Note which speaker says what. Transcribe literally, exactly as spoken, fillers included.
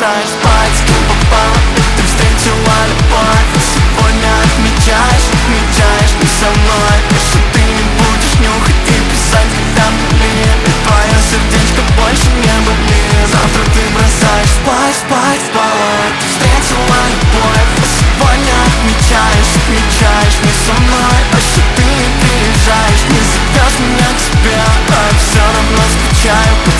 Speaker 1: бросаешь спать, с кем попал, ты встретила любовь. Сегодня отмечаешь, отмечаешь не со мной. Если ты не будешь нюхать и писать, когда болит, и твое сердечко больше не болит. Завтра ты бросаешь спать, спать, спать, ты встретила любовь. Сегодня отмечаешь, отмечаешь не со мной. Если ты не приезжаешь, не зовешь меня к себе, а я все равно скучаю.